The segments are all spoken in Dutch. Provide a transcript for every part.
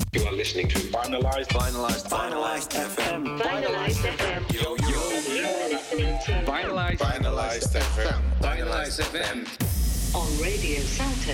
You are listening to Finalized FM. Finalized FM. Yo, yo. Finalized FM. Finalized FM. On Radio Salto.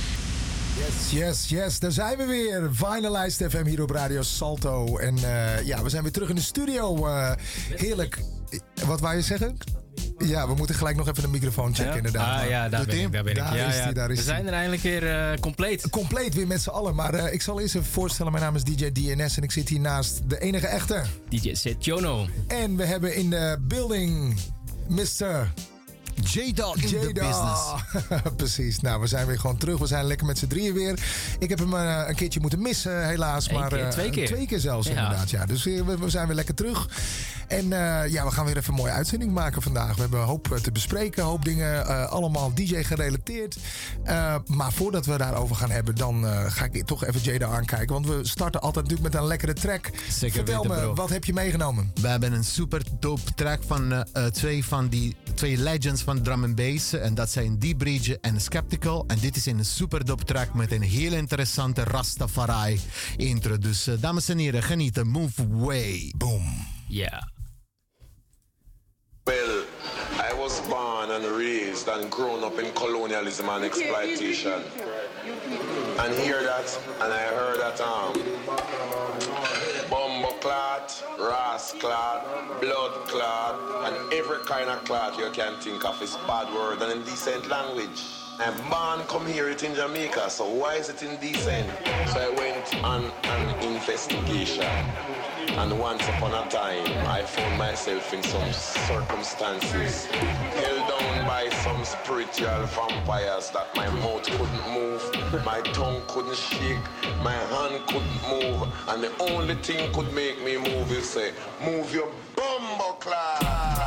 Yes, daar zijn we weer. Finalized FM hier op Radio Salto. En we zijn weer terug in de studio. Heerlijk. Wat wou je zeggen? Ja, we moeten gelijk nog even de microfoon checken, inderdaad. Daar ben ik. Daar is we zijn er eindelijk weer compleet. Compleet weer met z'n allen. Maar ik zal eerst even voorstellen, mijn naam is DJ DNS en ik zit hier naast de enige echte DJ Setjono. En we hebben in de building Mr. J-Dog in the business. Precies. Nou, we zijn weer gewoon terug. We zijn lekker met z'n drieën weer. Ik heb hem een keertje moeten missen, helaas. Twee keer. 2 keer zelfs, inderdaad. Ja. Dus we zijn weer lekker terug. En we gaan weer even een mooie uitzending maken vandaag. We hebben een hoop te bespreken. Een hoop dingen, allemaal DJ gerelateerd. Maar voordat we daarover gaan hebben, dan ga ik toch even Jada aankijken. Want we starten altijd natuurlijk met een lekkere track. Zeker. Vertel weten, me, bro. Wat heb je meegenomen? We hebben een super dope track van twee legends van drum and bass. En dat zijn D-Bridge en Skeptical. En dit is een super dope track met een heel interessante Rastafari intro. Dus dames en heren, genieten. Move way. Boom. Yeah. Well, I was born and raised and grown up in colonialism and exploitation. And hear that, and I heard that bumbleclot, rasclot, bloodclot, and every kind of clot you can think of is bad word and indecent language. I'm born come hear it in Jamaica, so why is it indecent? So I went on an investigation. And once upon a time, I found myself in some circumstances held down by some spiritual vampires that my mouth couldn't move, my tongue couldn't shake, my hand couldn't move, and the only thing could make me move is say, move your bumbleclot.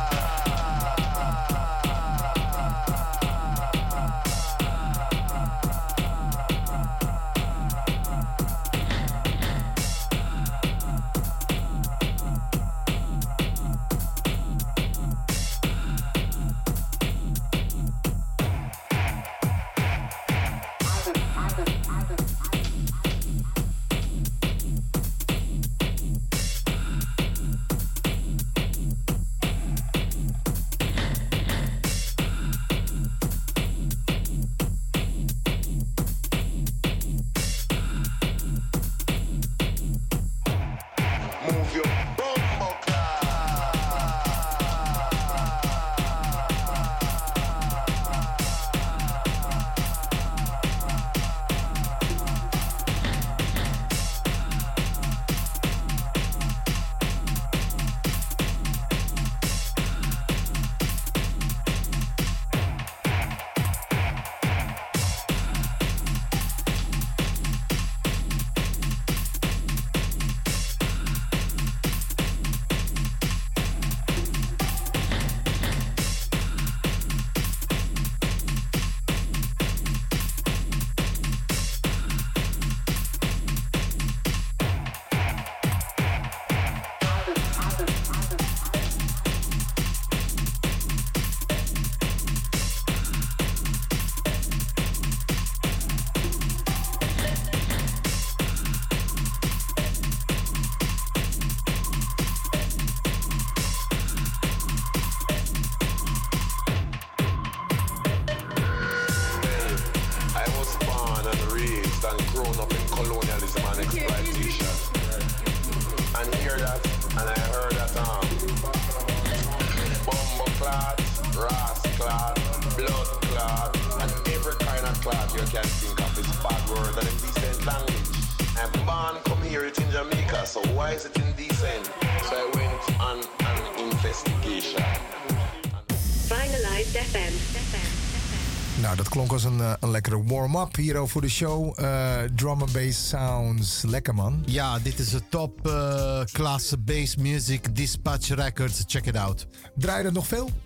Nou, dat klonk als een lekkere warm-up hier voor de show. Drum and bass sounds. Lekker, man. Ja, dit is de top klasse bass music, Dispatch Records. Check it out. Draai je dat nog veel?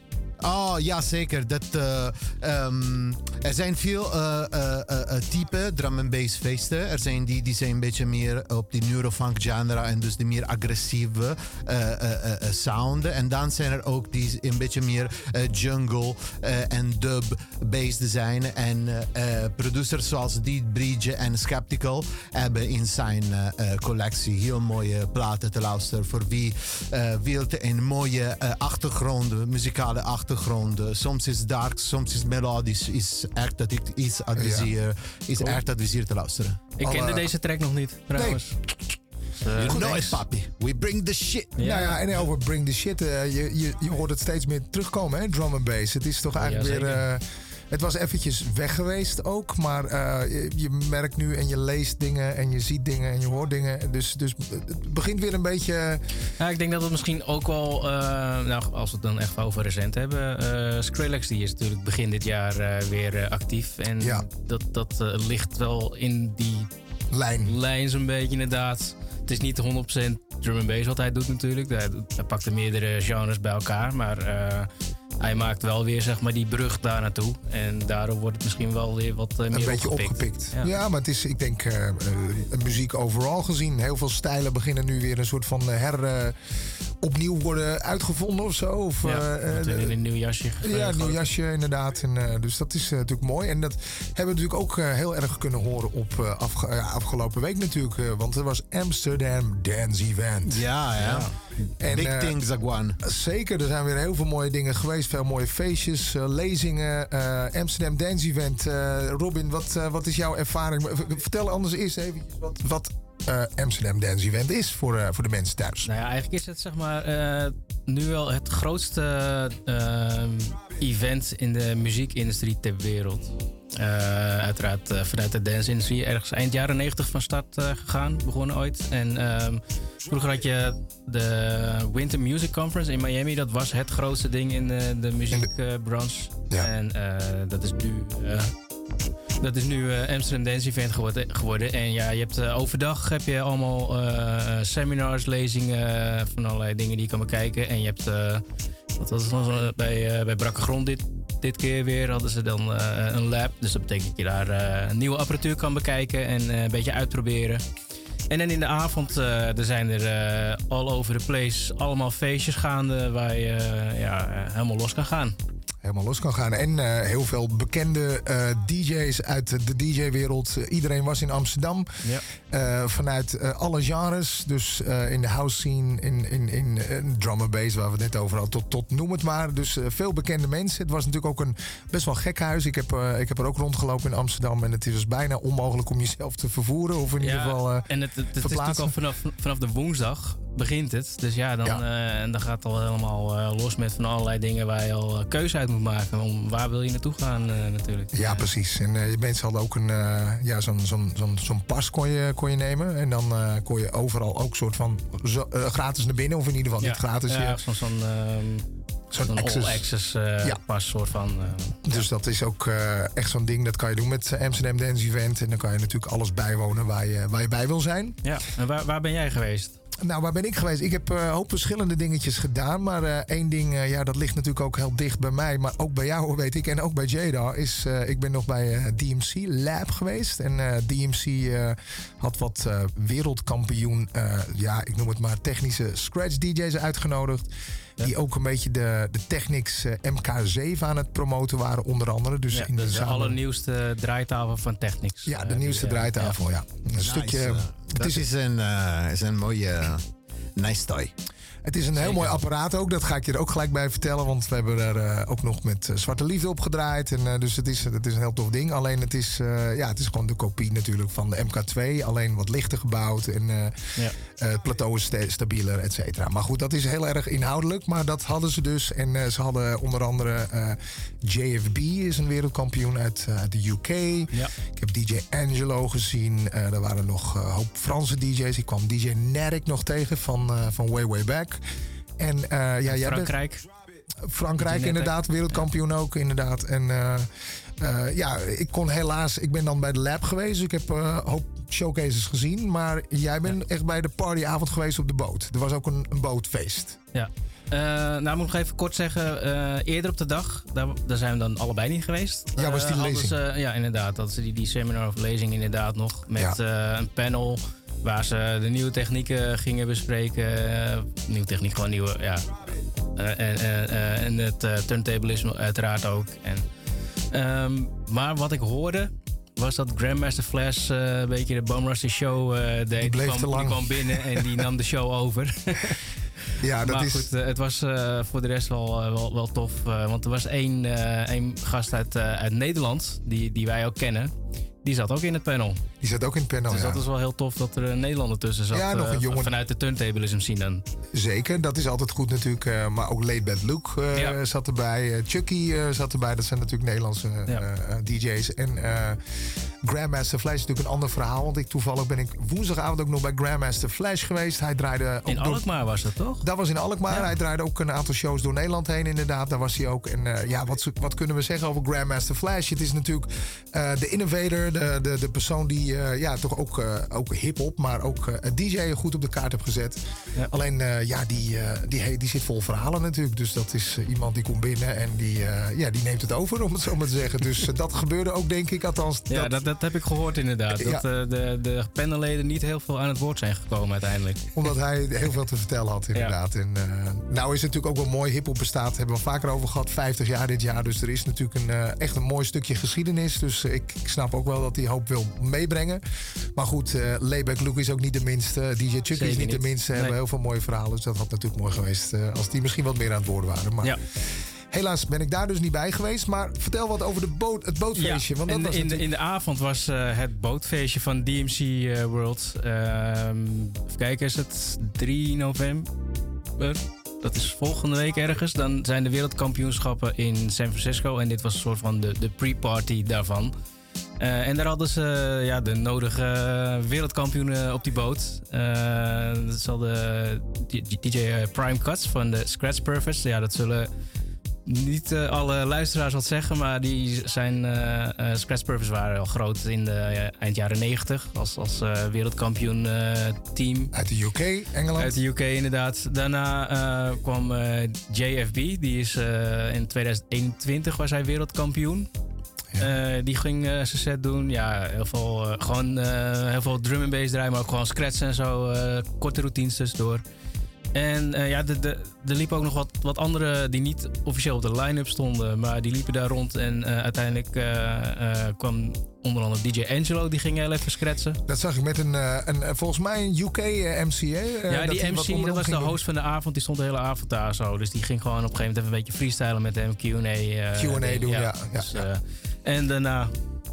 Oh ja, zeker. Er zijn veel type drum and bass feesten. Er zijn die zijn een beetje meer op die neurofunk genre en dus die meer agressieve sounden. En dan zijn er ook die een beetje meer jungle en dub based zijn. En producers zoals Deep Bridge en Skeptical hebben in zijn collectie heel mooie platen te luisteren voor wie wil een mooie achtergronden, muzikale achtergronden. Soms is dark, soms is melodisch. Is echt dat ik iets adviseer, echt adviseer te luisteren. Ik kende deze track nog niet, trouwens. You know it, papi. We bring the shit. Nou ja, en over bring the shit. Je hoort het steeds meer terugkomen, hè? Drum and bass. Het is toch eigenlijk weer... Het was eventjes weg geweest ook, maar je merkt nu en je leest dingen en je ziet dingen en je hoort dingen. Dus het begint weer een beetje... Ja, ik denk dat het misschien ook wel, nou, als we het dan echt over recent hebben, Skrillex die is natuurlijk begin dit jaar weer actief. En dat ligt wel in die lijn zo'n beetje inderdaad. Het is niet 100% drum and bass wat hij doet natuurlijk. Hij pakt er meerdere genres bij elkaar, maar... hij maakt wel weer zeg maar die brug daar naartoe. En daardoor wordt het misschien wel weer wat meer een beetje opgepikt. Ja, maar het is, ik denk, muziek overal gezien. Heel veel stijlen beginnen nu weer een soort van opnieuw worden uitgevonden of zo. Of, in een nieuw jasje. Ja, een nieuw jasje inderdaad. En, dus dat is natuurlijk mooi. En dat hebben we natuurlijk ook heel erg kunnen horen op afgelopen week natuurlijk. Want er was Amsterdam Dance Event. Ja. En, Big things, Agwan. Zeker, er zijn weer heel veel mooie dingen geweest. Veel mooie feestjes, lezingen. Amsterdam Dance Event. Robin, wat is jouw ervaring? Vertel anders eerst even wat Amsterdam Dance Event is voor de mensen thuis. Nou ja, eigenlijk is het zeg maar nu wel het grootste event in de muziekindustrie ter wereld. Uiteraard vanuit de dance-industrie ergens eind jaren 90 van start gegaan, begonnen ooit. En vroeger had je de Winter Music Conference in Miami. Dat was het grootste ding in de muziekbranche. En dat is nu Amsterdam Dance Event geworden. En ja, je hebt overdag heb je allemaal seminars, lezingen van allerlei dingen die je kan bekijken. En je hebt, wat was het bij Brakke Grond dit keer weer, hadden ze dan een lab. Dus dat betekent dat je daar nieuwe apparatuur kan bekijken en een beetje uitproberen. En dan in de avond er zijn er all over the place allemaal feestjes gaande waar je helemaal los kan gaan. Helemaal los kan gaan. En heel veel bekende DJ's uit de DJ-wereld. Iedereen was in Amsterdam. Ja. Vanuit alle genres. Dus in de house scene, in drum and bass, waar we het net over hadden, tot noem het maar. Dus veel bekende mensen. Het was natuurlijk ook een best wel gek huis. Ik heb er ook rondgelopen in Amsterdam. En het is dus bijna onmogelijk om jezelf te vervoeren. Of in ieder geval en het is natuurlijk al vanaf de woensdag begint het. Dus ja, dan gaat het al helemaal los met van allerlei dingen waar je al keuze uit moet maken. Waar wil je naartoe gaan natuurlijk. Ja, precies. En mensen hadden ook zo'n pas kon je nemen. En dan kon je overal ook soort van gratis naar binnen. Of in ieder geval niet gratis. Ja, zo'n all-access pas soort van. Dus dat is ook echt zo'n ding. Dat kan je doen met Amsterdam Dance Event. En dan kan je natuurlijk alles bijwonen waar je bij wil zijn. Ja, en waar ben jij geweest? Nou, waar ben ik geweest? Ik heb een hoop verschillende dingetjes gedaan. Maar één ding, dat ligt natuurlijk ook heel dicht bij mij. Maar ook bij jou, weet ik. En ook bij Jada. Ik ben nog bij DMC Lab geweest. En DMC had wat wereldkampioen, ik noem het maar technische scratch DJ's uitgenodigd. Ja. Die ook een beetje de Technics MK7 aan het promoten waren, onder andere. Dus in de allernieuwste draaitafel van Technics. Ja, de nieuwste draaitafel, ja. Een stukje. Het is een mooie nice toy. Het is een heel mooi apparaat ook. Dat ga ik je er ook gelijk bij vertellen. Want we hebben er ook nog met Zwarte Liefde op gedraaid. En, dus het is een heel tof ding. Alleen het is gewoon de kopie natuurlijk van de MK2. Alleen wat lichter gebouwd. En het plateau is stabieler, et cetera. Maar goed, dat is heel erg inhoudelijk. Maar dat hadden ze dus. En ze hadden onder andere JFB is een wereldkampioen uit de UK. Ja. Ik heb DJ Angelo gezien. Er waren nog een hoop Franse DJ's. Ik kwam DJ Nerik nog tegen van Way Back. En Frankrijk. Frankrijk inderdaad, wereldkampioen ook inderdaad. En ik ben dan bij de lab geweest. Dus ik heb een hoop showcases gezien. Maar jij bent echt bij de partyavond geweest op de boot. Er was ook een bootfeest. Ja. Nou, moet ik nog even kort zeggen. Eerder op de dag, daar zijn we dan allebei niet geweest. Ja, was die lezing? Ja, inderdaad. Dat ze die seminar of lezing inderdaad nog. Met een panel waar ze de nieuwe technieken gingen bespreken. Nieuwe techniek, gewoon nieuwe, ja. En het turntablisme uiteraard ook. Maar wat ik hoorde was dat Grandmaster Flash een beetje de Bum Rusty Show deed. Die bleef te lang. Die kwam binnen en die nam de show over. Ja, dat maar is... goed, het was voor de rest wel tof. Want er was één gast uit Nederland, die wij ook kennen. Die zat ook in het panel. Die zat ook in het panel, dus dat is wel heel tof dat er een Nederlander tussen zat. Ja, nog een jongen. Vanuit de turntablism scene dan. Zeker, dat is altijd goed natuurlijk. Maar ook Laid Back Luke zat erbij. Chucky zat erbij. Dat zijn natuurlijk Nederlandse DJ's. En Grandmaster Flash is natuurlijk een ander verhaal. Want toevallig ben ik woensdagavond ook nog bij Grandmaster Flash geweest. Hij draaide ook in Alkmaar was dat toch? Dat was in Alkmaar. Ja. Hij draaide ook een aantal shows door Nederland heen inderdaad. Daar was hij ook. En wat kunnen we zeggen over Grandmaster Flash? Het is natuurlijk de innovator. De persoon die toch ook hip-hop, maar ook DJ goed op de kaart heeft gezet. Ja. Alleen, die zit vol verhalen natuurlijk. Dus dat is iemand die komt binnen en die neemt het over, om het zo maar te zeggen. Dus dat gebeurde ook, denk ik. Althans, ja, dat heb ik gehoord inderdaad. Ja. Dat de panelleden niet heel veel aan het woord zijn gekomen uiteindelijk. Omdat hij heel veel te vertellen had, inderdaad. Ja. En nou is het natuurlijk ook wel mooi. Hip-hop bestaat, hebben we vaker over gehad. 50 jaar dit jaar. Dus er is natuurlijk echt een mooi stukje geschiedenis. Dus ik snap ook wel dat hij hoop wil meebrengen. Maar goed, Laid Back Luke is ook niet de minste. DJ Chucky is niet de minste. Ze hebben heel veel mooie verhalen. Dus dat had natuurlijk mooi geweest als die misschien wat meer aan het woord waren. Maar helaas ben ik daar dus niet bij geweest. Maar vertel wat over het bootfeestje. Ja, want dat was in de avond was het bootfeestje van DMC World. Even kijken, is het 3 november? Dat is volgende week ergens. Dan zijn de wereldkampioenschappen in San Francisco. En dit was een soort van de pre-party daarvan. En daar hadden ze de nodige wereldkampioenen op die boot. Dat zal de DJ Prime Cuts van de Scratch Perfects. Ja, dat zullen niet alle luisteraars wat zeggen, maar die zijn Scratch Perfects waren al groot in de eind jaren 90 als wereldkampioen team. Uit de UK, Engeland. Uit de UK inderdaad. Daarna kwam JFB, die is in 2021 was hij wereldkampioen. Ja. Die ging zijn set doen. Ja, heel veel drum and bass draaien, maar ook gewoon scratchen en zo. Korte routines tussendoor. En er liepen ook nog wat andere die niet officieel op de line-up stonden. Maar die liepen daar rond. En uiteindelijk kwam onder andere DJ Angelo. Die ging heel even scratchen. Dat zag ik met een volgens mij een UK MC. Ja, die MC, dat was de host van de avond. Die stond de hele avond daar zo. Dus die ging gewoon op een gegeven moment even een beetje freestylen met hem. Q&A doen, ja. Dus, en daarna...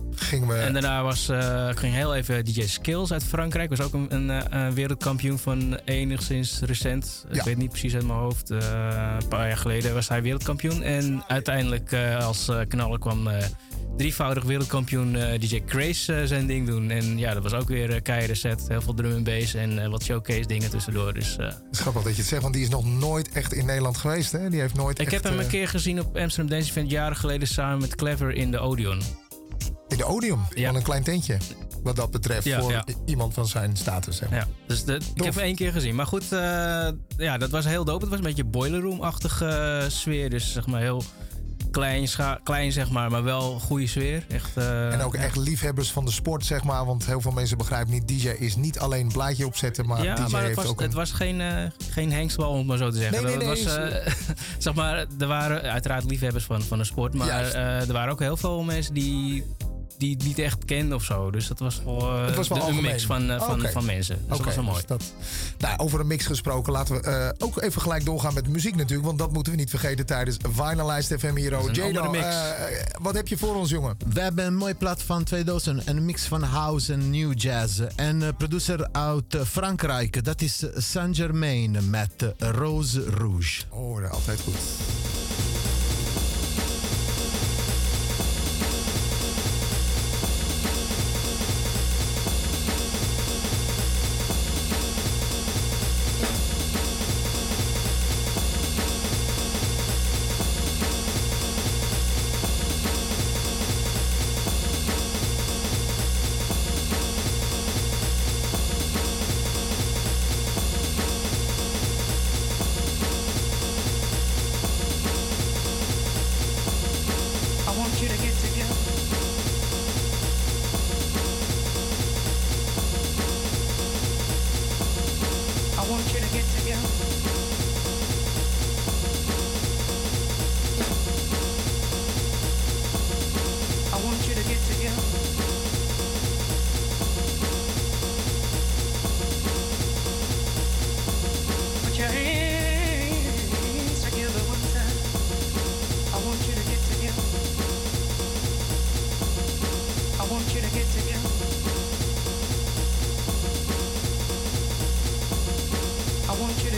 ging heel even DJ Skills uit Frankrijk. Was ook een wereldkampioen van enigszins recent. Ja. Ik weet niet precies uit mijn hoofd. Een paar jaar geleden was hij wereldkampioen. En uiteindelijk als knaller kwam drievoudig wereldkampioen DJ Craze zijn ding doen. En ja, dat was ook weer een keiharde set. Heel veel drum and bass en wat showcase dingen tussendoor. Dus, het is grappig dat je het zegt, want die is nog nooit echt in Nederland geweest. Hè? Die heeft nooit ik heb hem een keer gezien op Amsterdam Dance Event jaren geleden samen met Clever in de Odeon. In de Odeon? Ja. Van een klein tentje. Wat dat betreft voor iemand van zijn status. Zeg maar. Ja, dus ik heb hem 1 keer gezien. Maar goed, dat was heel dope. Het was een beetje boiler room-achtige sfeer. Dus zeg maar heel klein zeg maar wel goede sfeer. Echt, en ook echt liefhebbers van de sport, zeg maar. Want heel veel mensen begrijpen niet, DJ is niet alleen een blaadje opzetten, maar DJ maar heeft ook het was geen hengstbal, om het maar zo te zeggen. Nee, zeg maar, er waren uiteraard liefhebbers van de sport, maar er waren ook heel veel mensen die niet echt kenden of zo. Dus dat was wel, een mix van mensen. Dus dat was wel mooi. Over een mix gesproken, laten we ook even gelijk doorgaan met muziek natuurlijk. Want dat moeten we niet vergeten tijdens Vinylised FM hier. Jado, wat heb je voor ons, jongen? We hebben een mooi plaat van 2000. Een mix van house en new jazz. En producer uit Frankrijk, dat is Saint-Germain met Rose Rouge. Oh, dat altijd goed.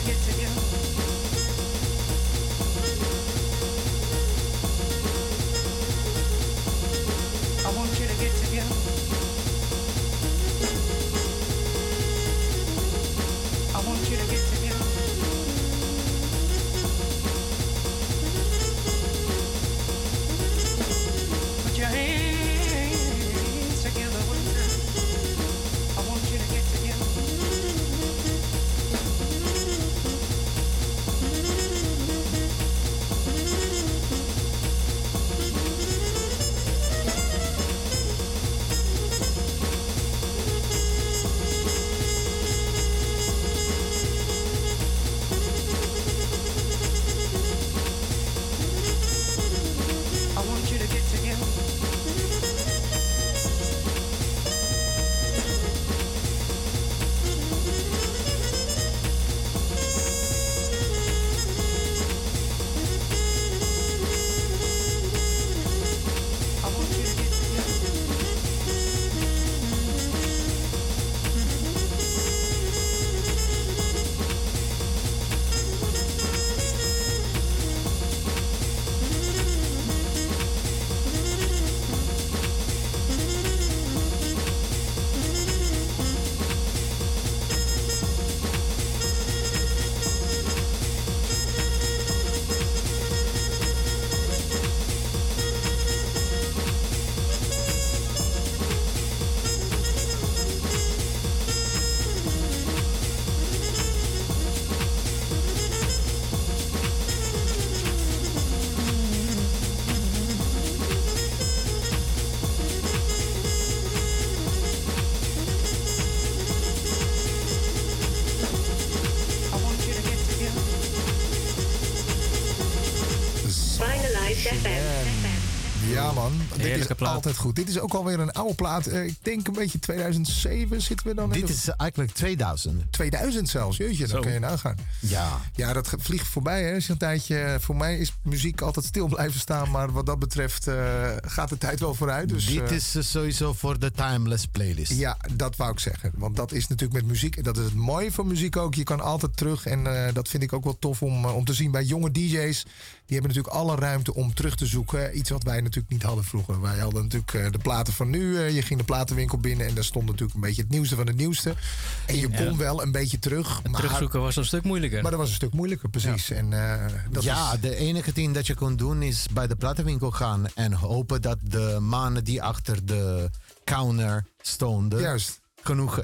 Ja man, dit Heerlijke is plaat. altijd goed. Dit is ook alweer een oude plaat. Ik denk een beetje 2007 zitten we dan in. Dit is eigenlijk 2000. 2000 zelfs, jeetje, dan Zo. kun je nagaan. Ja. Ja, dat vliegt voorbij. Hè. Is een tijdje, voor mij is muziek altijd stil blijven staan. Maar wat dat betreft gaat de tijd wel vooruit. Dus, Dit is sowieso voor de timeless playlist. ja, dat wou ik zeggen. Want dat is natuurlijk met muziek. En dat is het mooie van muziek ook. Je kan altijd terug. En dat vind ik ook wel tof om te zien bij jonge DJ's. Die hebben natuurlijk alle ruimte om terug te zoeken. Iets wat wij natuurlijk niet hadden vroeger. Wij hadden natuurlijk de platen van nu. Je ging de platenwinkel binnen en daar stond natuurlijk een beetje het nieuwste van het nieuwste. En je kon wel een beetje terug. Maar, Terugzoeken was een stuk moeilijker. maar dat was een stuk moeilijker, precies. Ja. En, dat Ja, is, de enige ding dat je kon doen is bij de platenwinkel gaan en hopen dat de mannen die achter de counter stonden juist. genoeg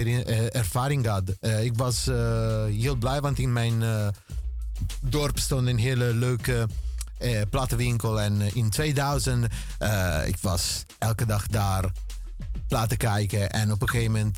ervaring hadden. Ik was heel blij, want in mijn dorp stond een hele leuke platenwinkel. En in 2000, ik was elke dag daar platen kijken. En op een gegeven moment,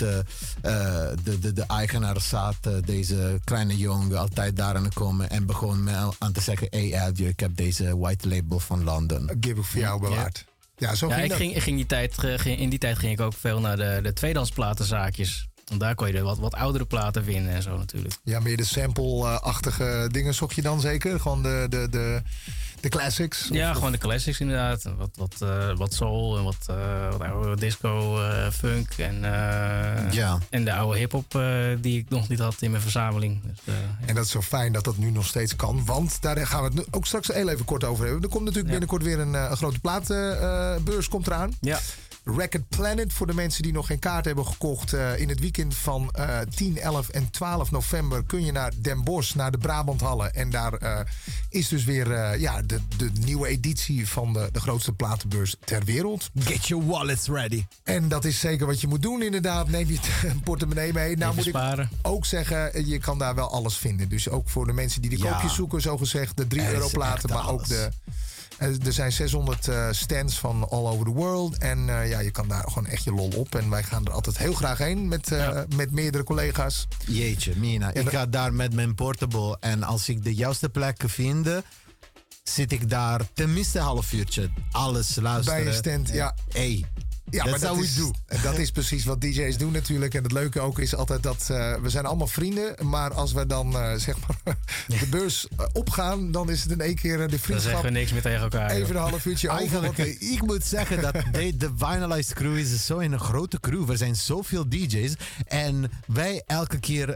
de eigenaar zat, deze kleine jongen, altijd daar aan te komen. En begon me aan te zeggen, hey Elvio, ik heb deze white label van London. Give ik voor jou bewaard. Ja, zo Ja, ging dat. in die tijd ging ik ook veel naar de tweedehandsplatenzaakjes. Want daar kon je wat oudere platen vinden en zo natuurlijk. Ja, meer de sample-achtige dingen zocht je dan zeker? Gewoon de classics? Ja, gewoon de classics inderdaad. Wat soul en wat oude disco, funk en, Ja. en de oude hip-hop die ik nog niet had in mijn verzameling. Dus, ja. En dat is zo fijn dat dat nu nog steeds kan. Want daar gaan we het nu ook straks heel even kort over hebben. Er komt natuurlijk binnenkort weer een grote platenbeurs komt eraan. Ja. Record Planet, voor de mensen die nog geen kaart hebben gekocht. In het weekend van 10, 11 en 12 november kun je naar Den Bosch, naar de Brabanthallen. En daar is dus weer de nieuwe editie van de grootste platenbeurs ter wereld. Get your wallets ready. En dat is zeker wat je moet doen inderdaad. Neem je een portemonnee mee. Nou Even moet sparen. ik ook zeggen, je kan daar wel alles vinden. Dus ook voor de mensen die de Ja. koopjes zoeken, zogezegd. De 3 Er is euro platen, echt maar ook alles. er zijn 600 stands van all over the world. En je kan daar gewoon echt je lol op. En wij gaan er altijd heel graag heen met meerdere collega's. Jeetje, Mina. Ik ga daar met mijn portable. En als ik de juiste plekken vind, zit ik daar tenminste een half uurtje. Alles luisteren. Bij een stand, ja. Hey, Ja, maar dat is, en dat is precies wat DJ's doen natuurlijk. En het leuke ook is altijd dat we zijn allemaal vrienden. Maar als we dan zeg maar de beurs opgaan, dan is het in één keer de vriendschap. Dan zeggen we niks meer tegen elkaar. Even een half uurtje Eigenlijk, ik moet zeggen dat de Vinylize crew is zo een grote crew. Er zijn zoveel DJ's. En wij elke keer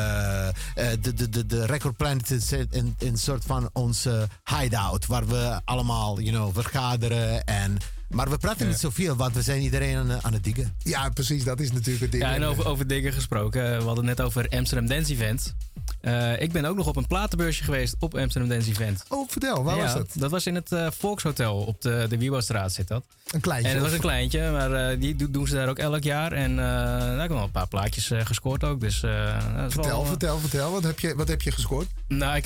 de Record Planet is een soort van onze hideout. Waar we allemaal, vergaderen maar we praten niet zoveel, want we zijn iedereen aan het diggen. Ja, precies. Dat is natuurlijk het ding. Ja, en over dingen gesproken. We hadden het net over Amsterdam Dance Event. Ik ben ook nog op een platenbeursje geweest op Amsterdam Dance Event. Oh, vertel. Waar was dat? Dat was in het Volkshotel op de Wiebouwstraat zit dat. Een kleintje? En het was een kleintje, maar die doen ze daar ook elk jaar. En daar heb ik wel een paar plaatjes gescoord ook. Dus, vertel. Wat heb je gescoord? Nou,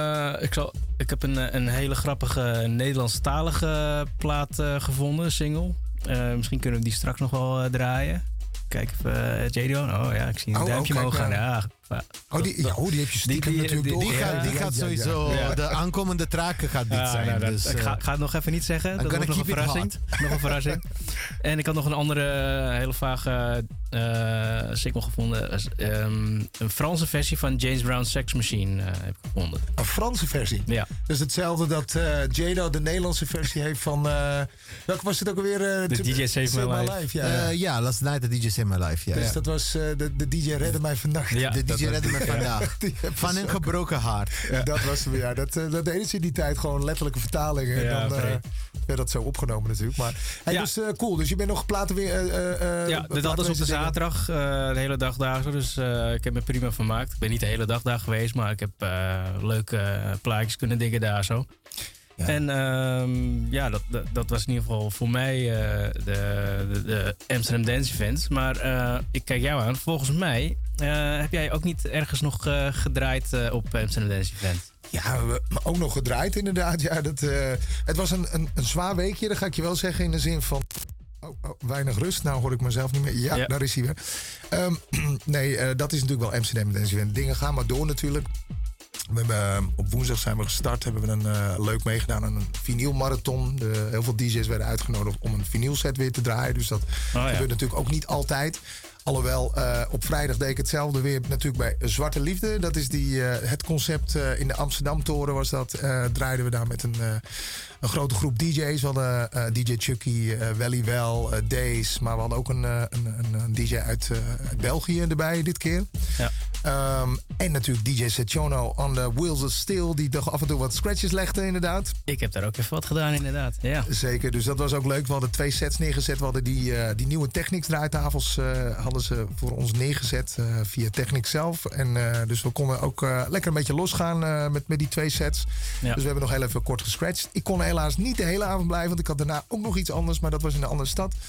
ik heb een hele grappige Nederlandstalige plaat gevonden, single. Misschien kunnen we die straks nog wel draaien. Kijk even, Jado. Oh ja, ik zie een duimpje omhoog gaan. Ja. Die heb je stiekem natuurlijk door. Die gaat sowieso, de aankomende traken gaat dit zijn. Nou, dus, ik ga het nog even niet zeggen. Dat wordt nog een verrassing. Nog een verrassing. En ik had nog een andere hele vage single gevonden. Een Franse versie van James Brown's Sex Machine heb ik gevonden. Een Franse versie? Ja. Dus hetzelfde dat Jado de Nederlandse versie heeft van... welke was het ook alweer? De DJ Save My Life. Ja, Last Night the DJ Save My Life. Ja. Dus dat was de DJ Redde Mij Vannacht. Ja, de DJ Redde Mij Vandaag. Van een gebroken hart. Ja. Dat was hem, ja. Dat deden ze in die tijd gewoon letterlijke vertalingen. Ja, en dan werd dat zo opgenomen natuurlijk. Maar dus cool. Dus je bent nog platen weer... dat was op de zaterdag. De hele dag daar. Dus ik heb me prima vermaakt. Ik ben niet de hele dag daar geweest. Maar ik heb leuke plaatjes kunnen diggen daar zo. Ja. En dat was in ieder geval voor mij de Amsterdam Dance Event. Maar ik kijk jou aan. Volgens mij heb jij ook niet ergens nog gedraaid op Amsterdam Dance Event? Ja, we hebben ook nog gedraaid inderdaad. Ja, het was een zwaar weekje, dat ga ik je wel zeggen. In de zin van... weinig rust. Nou hoor ik mezelf niet meer. Ja. Daar is hij weer. Dat is natuurlijk wel Amsterdam Dance Event. Dingen gaan maar door natuurlijk. We hebben, op woensdag zijn we gestart. Hebben we een leuk meegedaan aan een vinylmarathon. Heel veel DJ's werden uitgenodigd om een vinylset weer te draaien. Dus dat gebeurt natuurlijk ook niet altijd. Alhoewel, op vrijdag deed ik hetzelfde weer natuurlijk bij Zwarte Liefde. Dat is het concept in de Amsterdam-toren was dat. Draaiden we daar met een grote groep DJ's. We hadden DJ Chucky, Welly Well, Days. Maar we hadden ook een DJ uit België erbij dit keer. Ja. En natuurlijk DJ Setjono on the Wheels of Steel. Die toch af en toe wat scratches legde inderdaad. Ik heb daar ook even wat gedaan inderdaad. Ja. Zeker, dus dat was ook leuk. We hadden 2 sets neergezet. We hadden die nieuwe Technics draaitafels hadden ze voor ons neergezet via Technics zelf. En dus we konden ook lekker een beetje losgaan met die 2 sets. Ja. Dus we hebben nog heel even kort gescratcht. Ik kon helaas niet de hele avond blijven. Want ik had daarna ook nog iets anders. Maar dat was in een andere stad.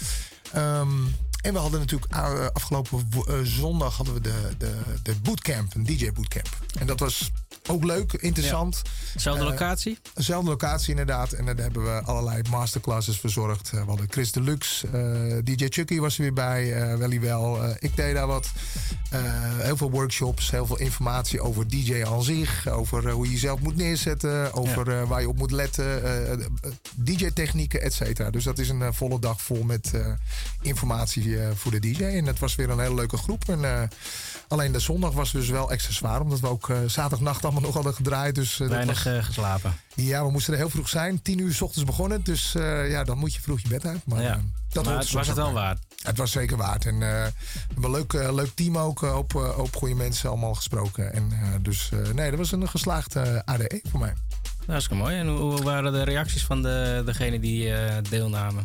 En we hadden natuurlijk afgelopen zondag hadden we de bootcamp, een DJ bootcamp. En dat was ook leuk, interessant. Zelfde locatie? Zelfde locatie inderdaad. En daar hebben we allerlei masterclasses verzorgd. We hadden Chris Deluxe, DJ Chucky was er weer bij, Welly Well. Ik deed daar wat. Heel veel workshops, heel veel informatie over DJ aan zich. Over hoe je jezelf moet neerzetten. Over waar je op moet letten. DJ-technieken, et cetera. Dus dat is een volle dag vol met informatie voor de DJ. En het was weer een hele leuke groep. En alleen de zondag was dus wel extra zwaar. Omdat we ook zaterdagnacht allemaal nog hadden gedraaid. Dus, weinig geslapen. Ja, we moesten er heel vroeg zijn. 10:00 's ochtends begonnen. Dus dan moet je vroeg je bed uit. Maar, was het wel waard. Het was zeker waard. En we hebben een leuk team ook. Op goede mensen allemaal gesproken. En dat was een geslaagd ADE voor mij. Dat is mooi. En hoe waren de reacties van degenen die deelnamen?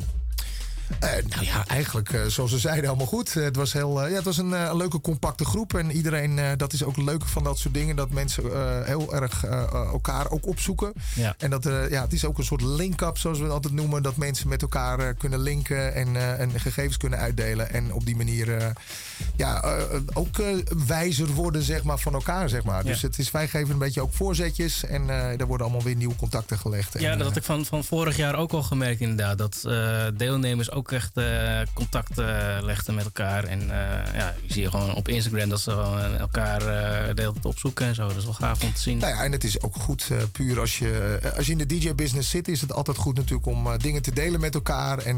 Eigenlijk zoals ze zeiden allemaal goed. Het was, het was een leuke compacte groep. En iedereen, dat is ook het leuke van dat soort dingen. Dat mensen heel erg elkaar ook opzoeken. Ja. En dat het is ook een soort link-up zoals we het altijd noemen. Dat mensen met elkaar kunnen linken en gegevens kunnen uitdelen. En op die manier ook wijzer worden zeg maar, van elkaar. Zeg maar. Ja. Dus wij geven een beetje ook voorzetjes. En er worden allemaal weer nieuwe contacten gelegd. Ja, dat had ik van vorig jaar ook al gemerkt inderdaad. Dat deelnemers ook ook echt contact legden met elkaar. En je zie je gewoon op Instagram dat ze gewoon elkaar de hele tijd opzoeken en zo. Dat is wel gaaf om te zien. Nou ja, en het is ook goed, puur als je in de DJ-business zit, is het altijd goed natuurlijk om dingen te delen met elkaar. En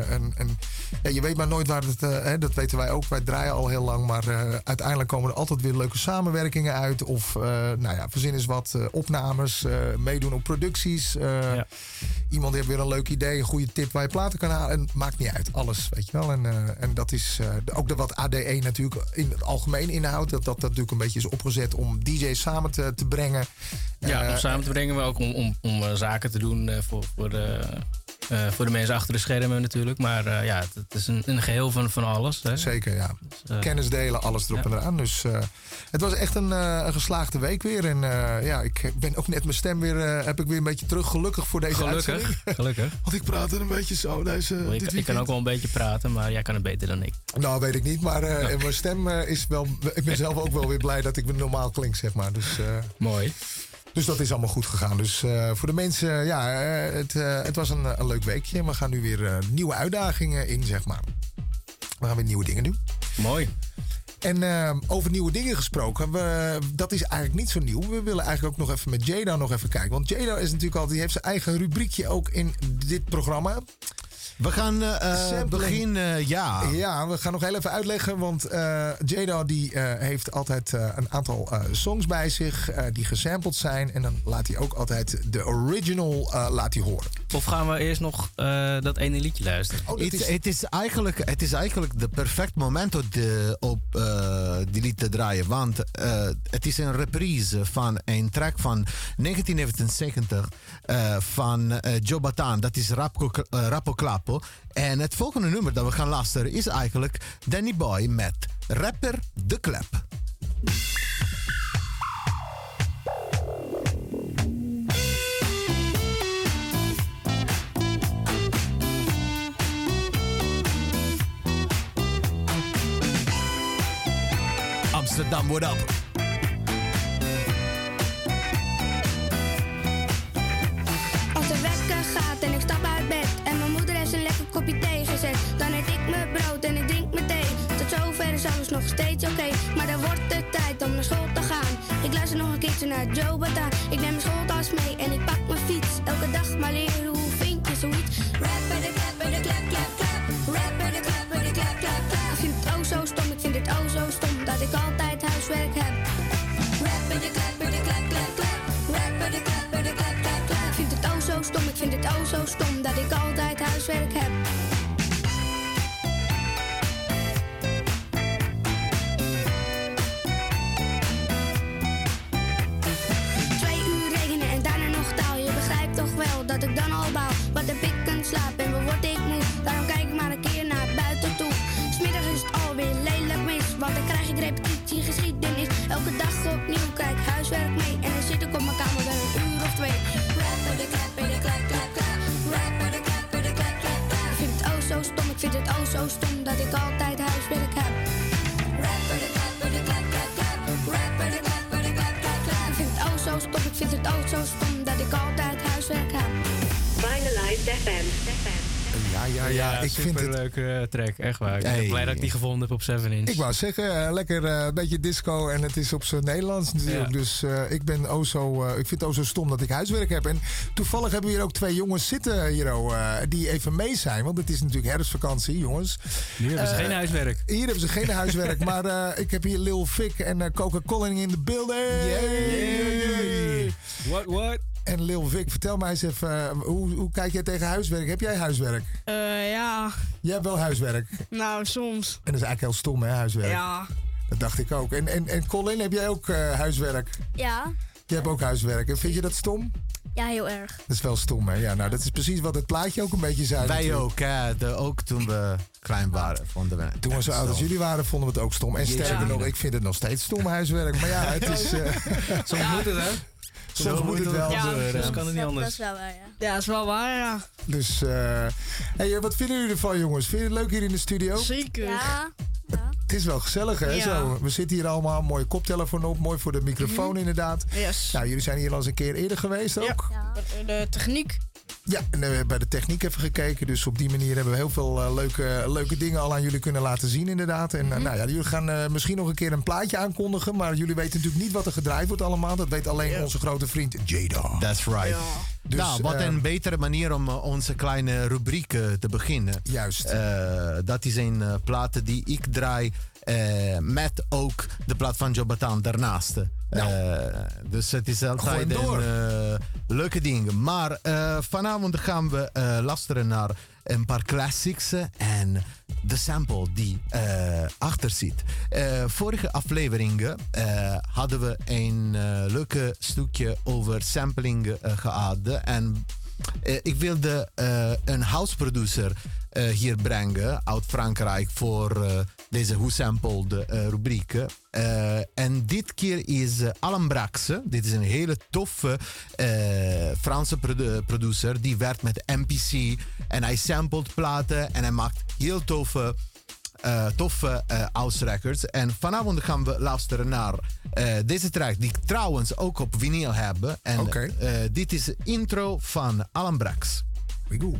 je weet maar nooit waar het, dat weten wij ook. Wij draaien al heel lang, maar uiteindelijk komen er altijd weer leuke samenwerkingen uit. Of verzin eens wat opnames, meedoen op producties. Iemand heeft weer een leuk idee, een goede tip waar je platen kan halen. En het maakt niet uit, alles, weet je wel. En dat is ook wat ADE natuurlijk in het algemeen inhoudt. Dat natuurlijk een beetje is opgezet om DJ's samen te brengen. Ja, om samen te brengen, maar ook om zaken te doen voor de mensen achter de schermen natuurlijk. Maar het is een geheel van alles. Hè? Zeker, ja. Dus, kennis delen, alles erop en eraan. Dus het was echt een geslaagde week weer. En ik ben ook net mijn stem heb ik weer een beetje terug. Gelukkig voor deze uitzending. Gelukkig. Want ik praat er een beetje zo. Ik kan ook wel een beetje praten, maar jij kan het beter dan ik. Nou, weet ik niet. Maar mijn stem is wel... Ik ben zelf ook wel weer blij dat ik weer normaal klink, zeg maar. Dus, mooi. Dus dat is allemaal goed gegaan. Dus voor de mensen, het was een leuk weekje. We gaan nu weer nieuwe uitdagingen in, zeg maar. We gaan weer nieuwe dingen doen. Mooi. En over nieuwe dingen gesproken, dat is eigenlijk niet zo nieuw. We willen eigenlijk ook nog even met Jada nog even kijken. Want Jada is natuurlijk altijd, die heeft zijn eigen rubriekje ook in dit programma. We gaan beginnen, Ja, we gaan nog heel even uitleggen. Want Jada die heeft altijd een aantal songs bij zich die gesampled zijn. En dan laat hij ook altijd de original laat hij horen. Of gaan we eerst nog dat ene liedje luisteren? Het is eigenlijk de perfect moment op die lied te draaien. Want het is een reprise van een track van 1979 van Joe Bataan. Dat is Rappo Clappo. En het volgende nummer dat we gaan luisteren is eigenlijk Danny Boy met Rapper De Clap. Amsterdam, what up? Als de wekker gaat en ik stap uit bed en mijn moeder heeft een lekker kopje thee gezet, dan eet ik mijn brood en ik drink mijn thee. Tot zover is alles nog steeds oké, maar dan wordt het tijd om naar school te gaan. Ik luister nog een keertje naar Joe Bataan. Ik neem mijn schooltas mee en ik pak mijn fiets. Elke dag maar leren hoe vind je zoiets. Rapper de klapper de klap klap klap. Rapper de klapper de klap klap klap. Ik vind het oh zo stom, ik vind het oh zo stom dat ik altijd huiswerk heb. Rapper de klapper de klap klap klap. Rapper de klapper de klap klap klap. Ik vind het oh zo stom, ik vind het oh zo stom dat ik altijd huiswerk heb. Dat ik dan al bouw, wat heb ik kunnen slapen en waar word ik moe. Daarom kijk ik maar een keer naar buiten toe. 'Smiddag is het alweer lelijk mis, want dan krijg ik repetitie geschiedenis. Elke dag opnieuw, kijk huiswerk mee en dan zit ik op mijn kamer wel een uur of 2. Rapper de klapper de klap klap klap. Rapper de klapper de klap klap klap. Ik vind het oh zo stom, ik vind het oh zo stom dat ik altijd huiswerk heb. Rapper de klapper de klap klap klap. Rapper de klapper de klap klap klap. Ik vind het oh zo stom, ik vind het oh zo stom dat ik altijd huiswerk heb. Finalized FM. Ja, ik vind het een leuke track, echt waar. Ik ben blij dat ik die gevonden heb op 7-inch. Ik wou zeggen, lekker een beetje disco en het is op zijn Nederlands natuurlijk. Ja. Dus ik vind het zo stom dat ik huiswerk heb. En toevallig hebben we hier ook 2 jongens zitten hier, die even mee zijn. Want het is natuurlijk herfstvakantie, jongens. Hier hebben ze geen huiswerk. Hier hebben ze geen huiswerk, maar ik heb hier Lil Vic en Coca-Cola in de building. What? En Lil Vic, vertel mij eens even, hoe kijk jij tegen huiswerk? Heb jij huiswerk? Ja. Jij hebt wel huiswerk? Nou, soms. En dat is eigenlijk heel stom, hè, huiswerk? Ja. Dat dacht ik ook. En Colin, heb jij ook huiswerk? Ja. Jij hebt ook huiswerk. En vind je dat stom? Ja, heel erg. Dat is wel stom, hè? Ja, nou, dat is precies wat het plaatje ook een beetje zei. Wij ook, hè? Ook toen we klein waren, vonden we. Toen we zo oud als jullie waren, vonden we het ook stom. En sterker nog, ik vind het nog steeds stom huiswerk. Maar ja, het is... Soms moet het, hè? Soms moet het wel. Soms kan het niet anders. Dat is wel waar, ja. Ja, dat is wel waar, ja. Dus, wat vinden jullie ervan, jongens? Vind je het leuk hier in de studio? Zeker. Ja. Het is wel gezellig, hè? Ja. Zo, we zitten hier allemaal, mooie koptelefoon op, mooi voor de microfoon inderdaad. Yes. Nou, jullie zijn hier al eens een keer eerder geweest ook. Ja. De techniek. Ja, en we hebben bij de techniek even gekeken. Dus op die manier hebben we heel veel leuke dingen al aan jullie kunnen laten zien inderdaad. En nou ja, jullie gaan misschien nog een keer een plaatje aankondigen. Maar jullie weten natuurlijk niet wat er gedraaid wordt allemaal. Dat weet alleen onze grote vriend Jada. That's right. Ja. Dus, nou, wat een betere manier om onze kleine rubriek te beginnen. Juist. Dat is een plaat die ik draai met ook de plaat van Jobatan daarnaast. Dus het is altijd een leuke ding. Maar vanavond gaan we luisteren naar een paar classics en de sample die achter zit. Vorige afleveringen hadden we een leuke stukje over sampling gehad. En ik wilde een house producer hier brengen uit Frankrijk voor deze Who Sampled rubriek. En dit keer is Alan Brax. Dit is een hele toffe Franse producer. Die werkt met MPC en hij sampled platen en hij maakt heel toffe house records. En vanavond gaan we luisteren naar deze track die ik trouwens ook op vinyl heb. En dit is de intro van Alan Brax. We go.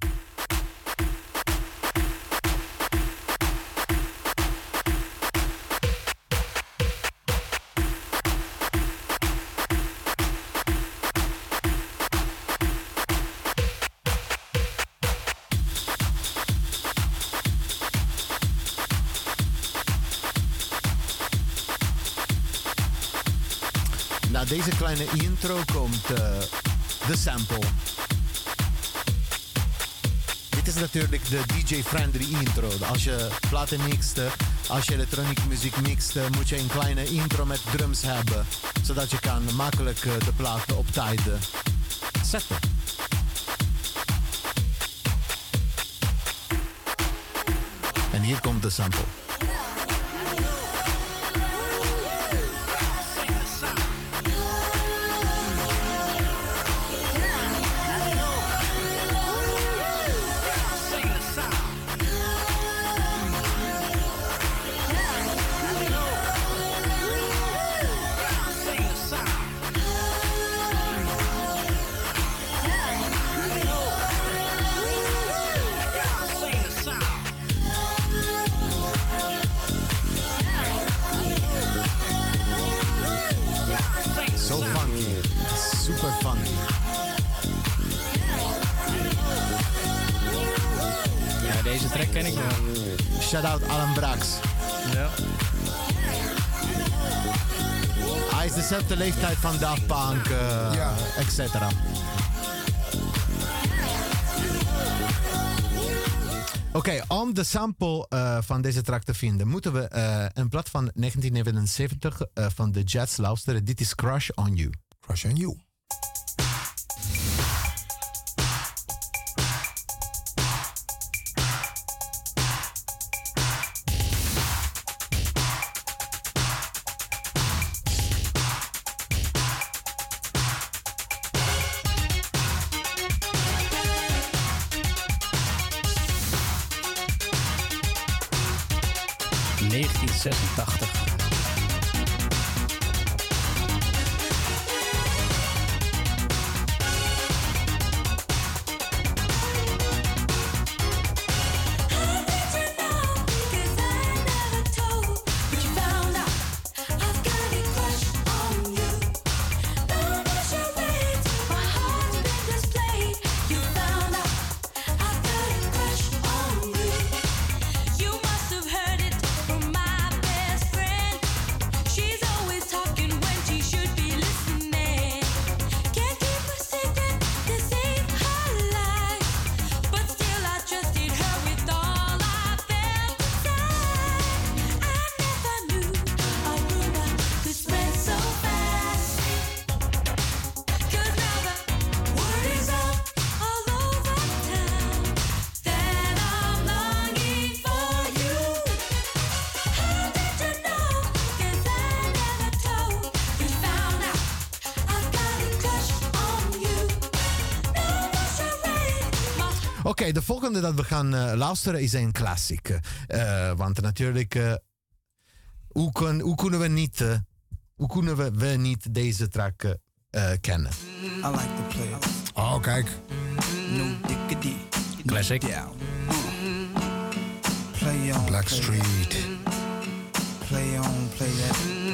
Na deze kleine intro komt de sample. Dit is natuurlijk de DJ-friendly intro. Als je platen mixt, als je elektronische muziek mixt, moet je een kleine intro met drums hebben. Zodat je kan makkelijk de platen op tijd zetten. En hier komt de sample. Deze track ken ik wel. Shout-out Alan Brax. Ja. Hij is dezelfde leeftijd van Daft Punk, etc. Oké, om de sample van deze track te vinden, moeten we een plaat van 1979 van de Jets luisteren. Dit is Crush on You. Crush on You. Oké, de volgende dat we gaan luisteren is een classic. Want natuurlijk, hoe kunnen we niet deze track kennen? Oh, kijk. Classic. Play on, Blackstreet. play on, play that.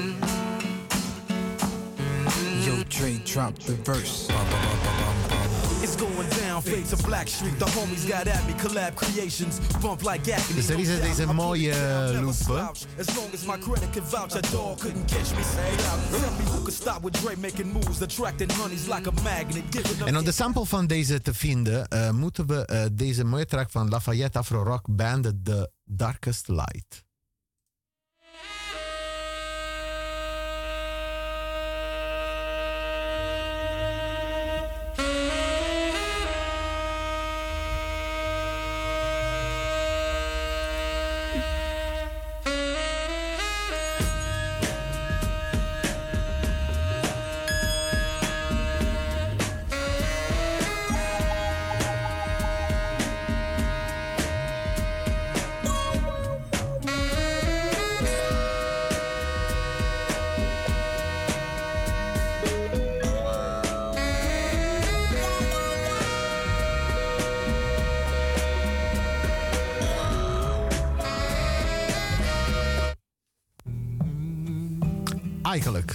Yo, Dre, drop the verse. It's going down, fade to Blackstreet. The homies got at me, collab creations. Bump like acne. Dus er is deze mooie loop. As long as my credit can vouch, a dog couldn't catch me. Tell me who could stop with Dre making moves, attracting honeys like a magnet. En om de sample van deze te vinden, moeten we deze mooie track van Lafayette Afro Rock Band, The Darkest Light. Eigenlijk.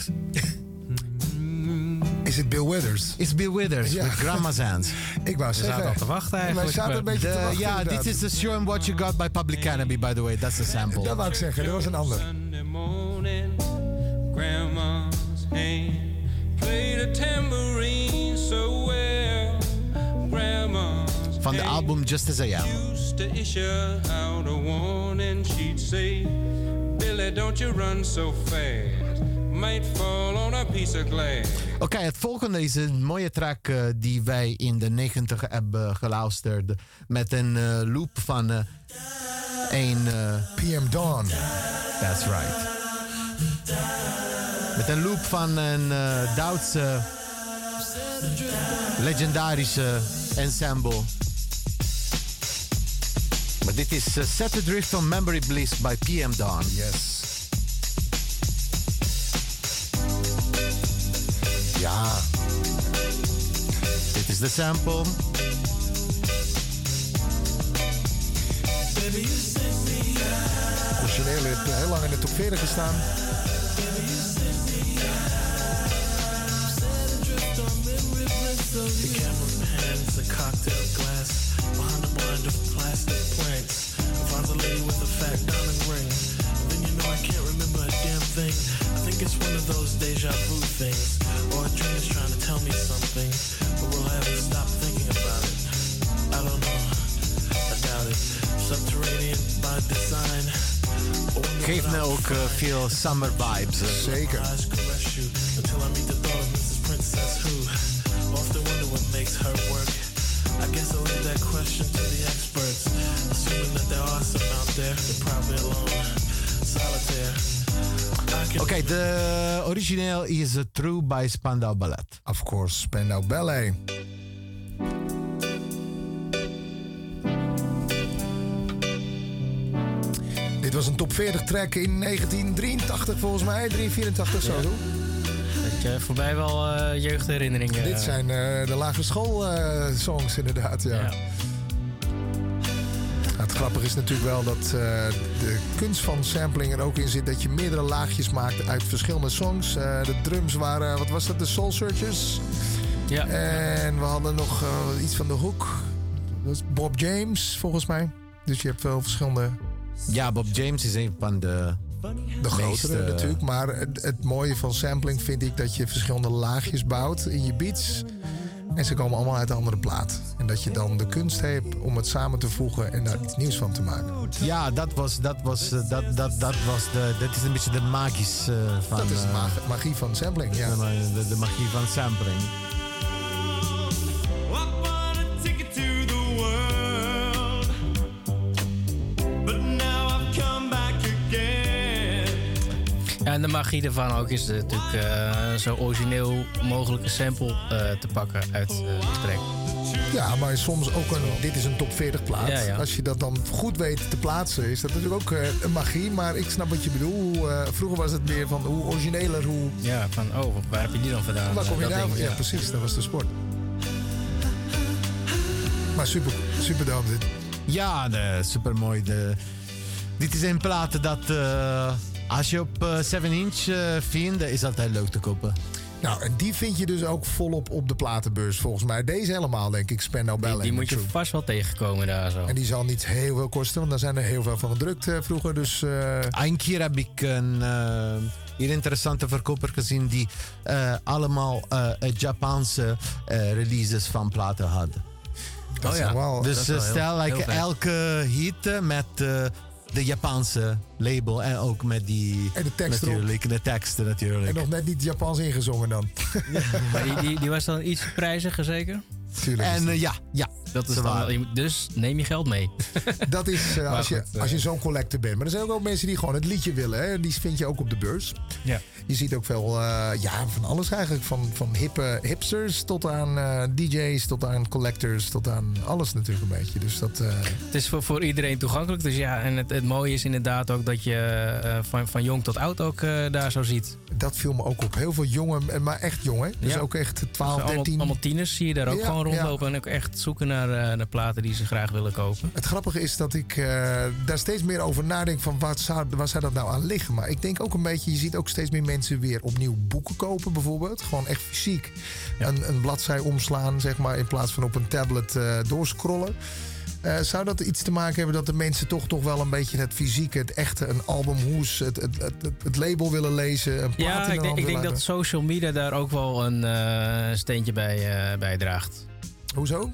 Is het Bill Withers? Is Bill Withers, Ja. with Grandma's Hands. Ik wou We zeggen. zaten al te wachten eigenlijk. Wij zaten een beetje te wachten. Ja, inderdaad. dit is the Show 'em What You Got by Public Enemy, by the way. That's the sample. Dat wou ik zeggen, dat was een ander. Sunday morning, Grandma's hand played a tambourine so well. Grandma's Van de album Just As I Am. used to issue out a warning. She'd say, Billy, don't you run so fast. Might fall on a piece of glass. Oké, het volgende is een mooie track die wij in de 90 hebben geluisterd. Met een loop van een... PM Dawn. That's right. Met een loop van een Duitse legendarische ensemble. Maar dit is Set Adrift on Memory Bliss by PM Dawn. Yes. Ja. Dit is de sample. Origineel heeft heel lang in de top 40 gestaan. The camera pans a cocktail glass behind a blind of plastic plants. Finds a lady with a fat diamond ring. Then you know I can't remember a damn thing. I think it's one of those deja vu things. Or a dream is trying to tell me something, but will I ever stop thinking about it? I don't know. I doubt it. Subterranean by design. Geeft me ook veel summer vibes. Zeker. Eyes caress you until I meet the thought of Mrs. Princess who often wonder what makes her work. I guess I'll leave that question to the experts. Assuming that there are some out there, they're probably alone, solitaire. Oké, de origineel is True by Spandau Ballet. Of course, Spandau Ballet. Dit was een top 40 track in 1983 volgens mij. 384 zo. Voorbij wel jeugdherinneringen. Dit zijn de lagere school songs inderdaad, ja. Het grappige is natuurlijk wel dat de kunst van sampling er ook in zit. Dat je meerdere laagjes maakt uit verschillende songs. De drums waren, wat was dat? De Soul Searchers. Ja. En we hadden nog iets van de hook. Dat is Bob James volgens mij. Dus je hebt wel verschillende... Ja, Bob James is een van de grotere natuurlijk. Maar het mooie van sampling vind ik dat je verschillende laagjes bouwt in je beats. En ze komen allemaal uit een andere plaat. En dat je dan de kunst hebt om het samen te voegen en daar iets nieuws van te maken. Ja, dat is een beetje de magisch van... Dat is de magie van sampling, ja. De magie van sampling. Ja, en de magie ervan ook is natuurlijk zo origineel mogelijke sample te pakken uit de track. Ja, maar soms ook dit is een top 40 plaat. Ja, ja. Als je dat dan goed weet te plaatsen, is dat natuurlijk ook een magie. Maar ik snap wat je bedoelt. Vroeger was het meer van hoe origineler, hoe... Ja, van waar heb je die dan vandaan? Waar kom je Dat nou? ding, Ja, precies. Dat was de sport. Maar super dope dit. Ja, super mooi. Dit is een plaat dat als je op 7-inch vindt, is altijd leuk te kopen. Nou, en die vind je dus ook volop op de platenbeurs volgens mij. Deze helemaal, denk ik, Spandau Ballet. Die moet je vast wel tegenkomen daar zo. En die zal niet heel veel kosten, want daar zijn er heel veel van gedrukt vroeger. Dus, Een keer heb ik een heel interessante verkoper gezien die allemaal Japanse releases van platen had. Dat is wel, dus dat is wel stel heel elke hit met de Japanse label en ook met die en de tekst natuurlijk, de teksten natuurlijk. En nog net niet Japans ingezongen dan. Maar die was dan iets prijziger zeker? Tuurlijk. En ja. Dat is dan, dus neem je geld mee. Dat is als je zo'n collector bent. Maar er zijn ook wel mensen die gewoon het liedje willen. Hè? Die vind je ook op de beurs. Ja. Je ziet ook veel van alles eigenlijk. Van hippe hipsters tot aan DJ's, tot aan collectors, tot aan alles natuurlijk een beetje. Dus dat, Het is voor iedereen toegankelijk. Dus ja, en het mooie is inderdaad ook dat je van jong tot oud ook daar zo ziet. Dat viel me ook op. Heel veel jongen, maar echt jongen. Dus ook echt 12, 13. Allemaal tieners zie je daar ook gewoon rondlopen. En ook echt zoeken naar de platen die ze graag willen kopen. Het grappige is dat ik daar steeds meer over nadenk van waar zou dat nou aan liggen. Maar ik denk ook een beetje, je ziet ook steeds meer mensen weer opnieuw boeken kopen bijvoorbeeld. Gewoon echt fysiek een bladzij omslaan, zeg maar, in plaats van op een tablet doorscrollen. Zou dat iets te maken hebben dat de mensen toch wel een beetje het fysieke, het echte, een albumhoes, het label willen lezen? Een plaat in de hand ik denk willen dat social media daar ook wel een steentje bij bijdraagt. Hoezo?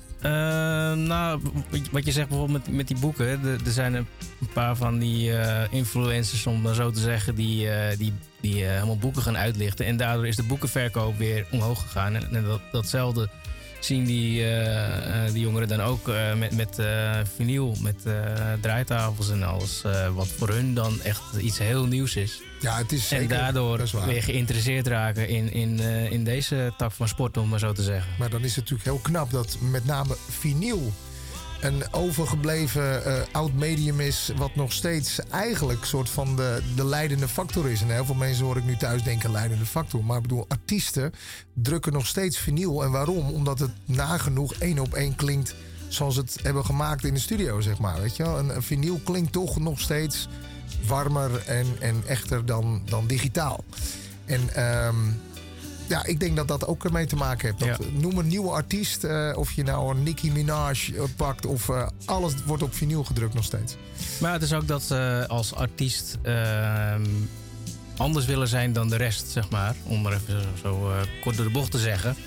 Nou, wat je zegt bijvoorbeeld met die boeken. Er zijn een paar van die influencers, om maar zo te zeggen, die helemaal boeken gaan uitlichten. En daardoor is de boekenverkoop weer omhoog gegaan. En datzelfde zien die jongeren dan ook met vinyl, met draaitafels en alles. Wat voor hun dan echt iets heel nieuws is. Ja, het is zeker, en daardoor weer geïnteresseerd raken in deze tak van sport, om maar zo te zeggen. Maar dan is het natuurlijk heel knap dat met name vinyl een overgebleven oud medium is, wat nog steeds eigenlijk soort van de leidende factor is. En heel veel mensen hoor ik nu thuis denken leidende factor. Maar ik bedoel, artiesten drukken nog steeds vinyl. En waarom? Omdat het nagenoeg 1 op 1 klinkt zoals ze het hebben gemaakt in de studio, zeg maar. Weet je wel? Een vinyl klinkt toch nog steeds warmer en echter dan digitaal. En ik denk dat dat ook ermee te maken heeft. Noem een nieuwe artiest, of je nou een Nicki Minaj pakt, of alles wordt op vinyl gedrukt nog steeds. Maar het is ook dat ze als artiest anders willen zijn dan de rest, zeg maar. Om maar even zo kort door de bocht te zeggen.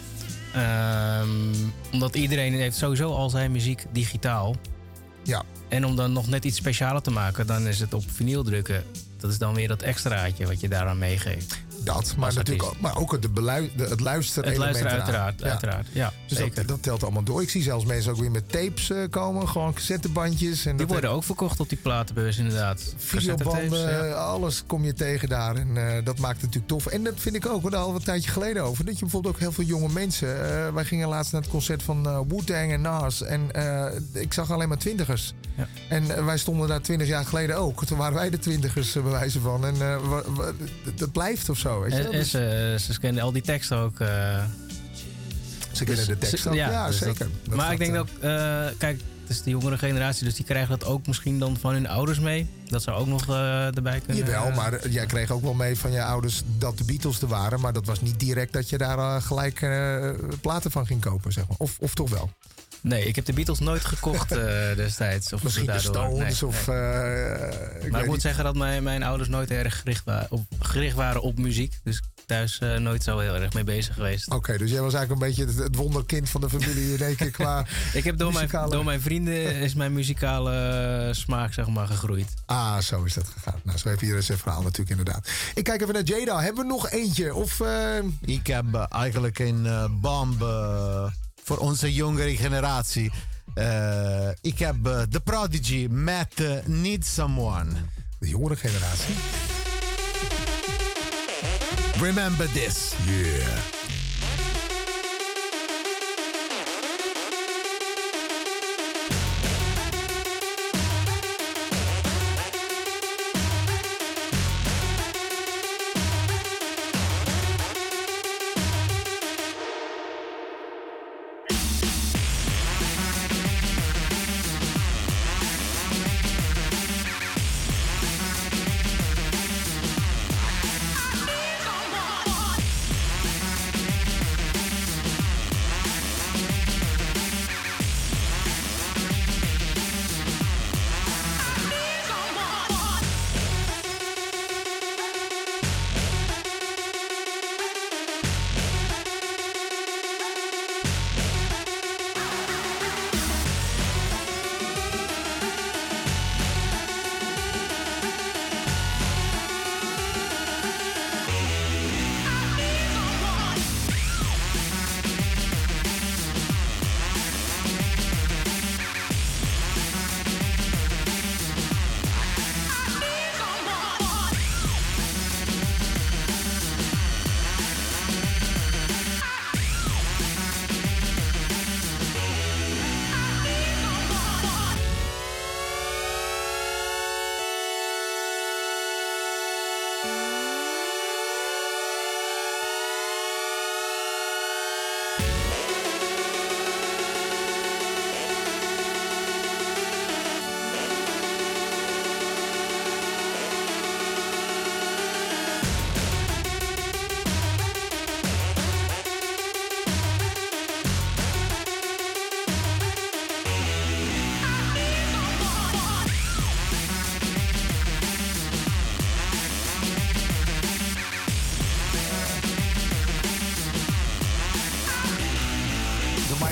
Omdat iedereen heeft sowieso al zijn muziek digitaal. Ja. En om dan nog net iets specialer te maken, dan is het op vinyl drukken. Dat is dan weer dat extraatje wat je daaraan meegeeft. Dat, maar natuurlijk ook, maar ook het luisteren. Het luisteren uiteraard. Ja, dus zeker. Dat telt allemaal door. Ik zie zelfs mensen ook weer met tapes komen. Gewoon cassettebandjes. En die worden ook verkocht op die platenbeurs inderdaad. Videobanden, alles kom je tegen daar. En dat maakt het natuurlijk tof. En dat vind ik ook, we hadden we een tijdje geleden over. Dat je bijvoorbeeld ook heel veel jonge mensen. Wij gingen laatst naar het concert van Wu-Tang en Nas. En ik zag alleen maar 20ers. Ja. En wij stonden daar 20 jaar geleden ook. Toen waren wij de 20ers bij wijze van. En dat blijft of zo. Weet je? En ze kennen al die teksten ook. Ze kennen de tekst ook, ja zeker. Maar ik denk ook, kijk, het is de jongere generatie, dus die krijgen dat ook misschien dan van hun ouders mee. Dat zou ook nog erbij kunnen. Jawel, maar jij kreeg ook wel mee van je ouders dat de Beatles er waren. Maar dat was niet direct dat je daar gelijk platen van ging kopen, zeg maar. Of toch wel? Nee, ik heb de Beatles nooit gekocht destijds. Of misschien de Stones of... maar ik moet zeggen dat mijn ouders nooit erg gericht waren op muziek. Dus thuis nooit zo heel erg mee bezig geweest. Oké, dus jij was eigenlijk een beetje het wonderkind van de familie in één keer qua ik heb door mijn vrienden is mijn muzikale smaak, zeg maar, gegroeid. Ah, zo is dat gegaan. Nou, zo heeft iedereen zijn verhaal natuurlijk inderdaad. Ik kijk even naar Jada. Hebben we nog eentje? Of, Ik heb eigenlijk een bomb voor onze jongere generatie. Ik heb The Prodigy met Need Someone. De jongere generatie? Remember this. Yeah.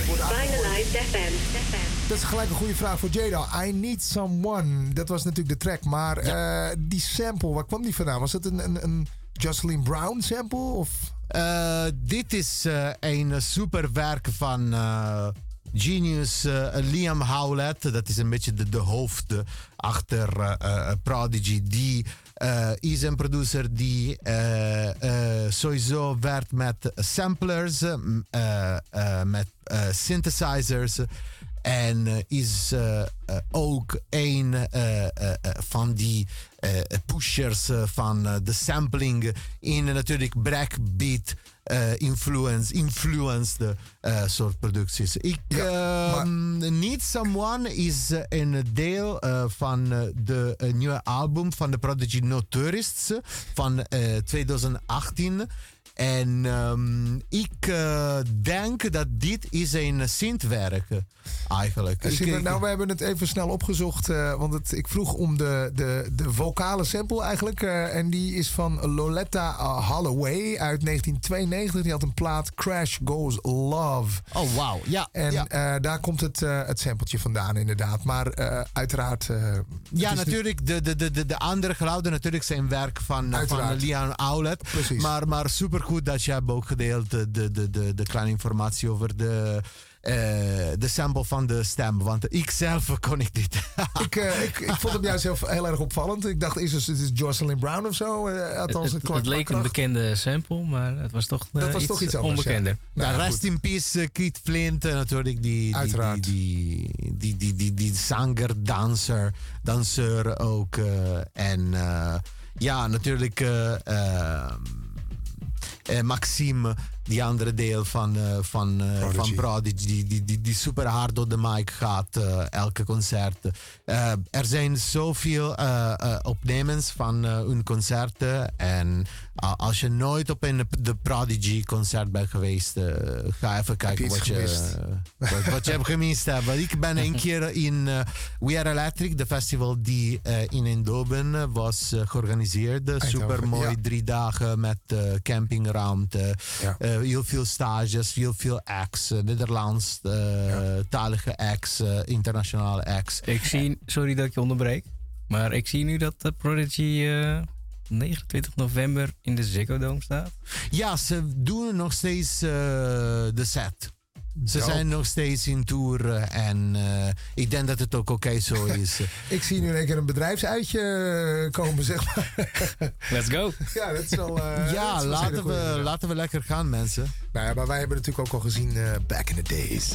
Finalized FM. Dat is gelijk een goede vraag voor Jado. I Need Someone. Dat was natuurlijk de track. Maar die sample, waar kwam die vandaan? Was het een Jocelyn Brown sample? Of? Dit is een superwerk van genius Liam Howlett. Dat is een beetje de hoofd achter Prodigy. Die is een producer die sowieso werkt met samplers, met synthesizers. En is ook een van die pushers van de sampling in natuurlijk breakbeat influenced soort producties. Need Someone is een deel van de nieuwe album van de Prodigy No Tourists van 2018. En ik denk dat dit is een synthwerk eigenlijk. We hebben het even snel opgezocht, want ik vroeg om de vocale sample eigenlijk. En die is van Loletta Holloway uit 1992. Die had een plaat Crash Goes Love. Oh, wauw. Ja. En daar komt het sampletje vandaan inderdaad. Maar uiteraard... ja, natuurlijk. De andere geluiden natuurlijk zijn werk van Liam Howlett. Precies. Maar supergoed dat je hebt ook gedeeld de kleine informatie over de sample van de stem. Want ik zelf kon ik niet. ik vond hem juist heel erg opvallend. Ik dacht eerst het is Jocelyn Brown of zo. Het leek een bekende sample, maar het was toch, iets anders, onbekender. Ja. Rest in peace Keith Flint natuurlijk. Die zanger, danseur ook. En ja, natuurlijk Maxime, die andere deel van Prodigy, die super hard door de mic gaat, elke concert. Er zijn zoveel opnames van hun concerten. En als je nooit op de Prodigy concert bent geweest, ga even kijken wat je hebt gemist. Ik ben een keer in We Are Electric, de festival die in Eindhoven was georganiseerd. Super mooi, 3 dagen met campingruimte. Heel veel stages, heel veel acts, Nederlands, talige acts, internationale acts. Sorry dat ik je onderbreek, maar ik zie nu dat Prodigy 29 november in de Ziggo Dome staat. Ja, ze doen nog steeds de set. Ze zijn nog steeds in tour en ik denk dat het ook oké zo is. Ik zie nu in één keer een bedrijfsuitje komen, zeg maar. Let's go. Ja, dat is wel... laten we lekker gaan, mensen. Nou ja, maar wij hebben natuurlijk ook al gezien back in the days.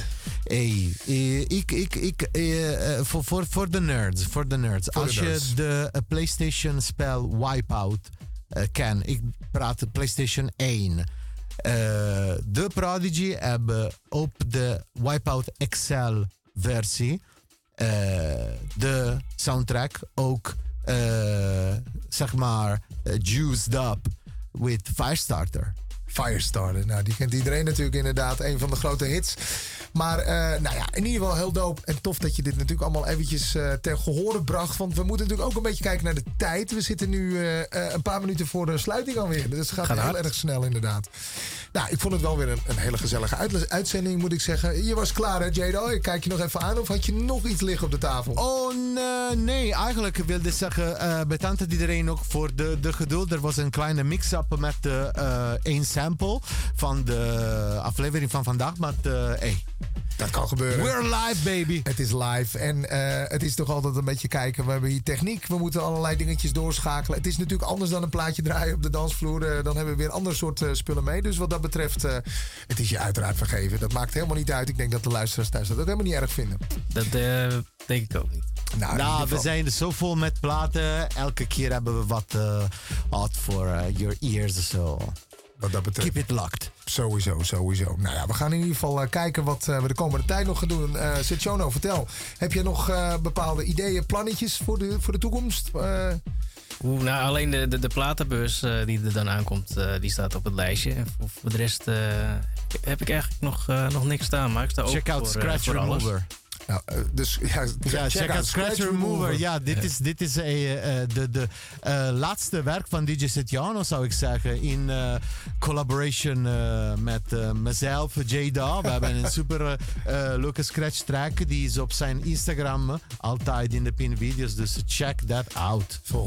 Voor de nerds. Als je de PlayStation spel Wipeout kent, ik praat de PlayStation 1... de Prodigy hebben op de Wipeout XL versie de soundtrack ook zeg maar juiced up with Firestarter. Firestarter, nou die kent iedereen natuurlijk inderdaad, een van de grote hits. Maar nou ja, in ieder geval heel dope en tof dat je dit natuurlijk allemaal eventjes ter gehore bracht. Want we moeten natuurlijk ook een beetje kijken naar de tijd. We zitten nu een paar minuten voor de sluiting alweer. Dus het gaat heel erg snel inderdaad. Nou, ik vond het wel weer een hele gezellige uitzending, moet ik zeggen. Je was klaar, hè, Jado? Kijk je nog even aan of had je nog iets liggen op de tafel? Oh, nee. Eigenlijk wilde ik zeggen, bedankt iedereen ook voor de geduld. Er was een kleine mix-up met één sample van de aflevering van vandaag. Maar dat kan gebeuren. We're live, baby. Het is live. En het is toch altijd een beetje kijken. We hebben hier techniek. We moeten allerlei dingetjes doorschakelen. Het is natuurlijk anders dan een plaatje draaien op de dansvloer. Dan hebben we weer een ander soort spullen mee. Dus wat dat betreft, het is je uiteraard vergeven. Dat maakt helemaal niet uit. Ik denk dat de luisteraars thuis dat ook helemaal niet erg vinden. Dat denk ik ook niet. Nou, we zijn er zo vol met platen. Elke keer hebben we wat hot for your ears of zo. Wat dat betreft. Keep it locked. Sowieso. Nou ja, we gaan in ieder geval kijken wat we de komende tijd nog gaan doen. Setjono, vertel. Heb je nog bepaalde ideeën, plannetjes voor de toekomst? Nou, alleen de platenbeurs die er dan aankomt, die staat op het lijstje. En voor de rest heb ik eigenlijk nog niks staan. Maar ik sta check ook out Scratch Remover. Nou, dus ja, check out Scratch Remover. Ja, dit is de laatste werk van DJ Setiano, zou ik zeggen. In collaboration met mezelf, Jada. We hebben een super leuke scratch track. Die is op zijn Instagram altijd in de pinvideo's. Dus check that out. Volg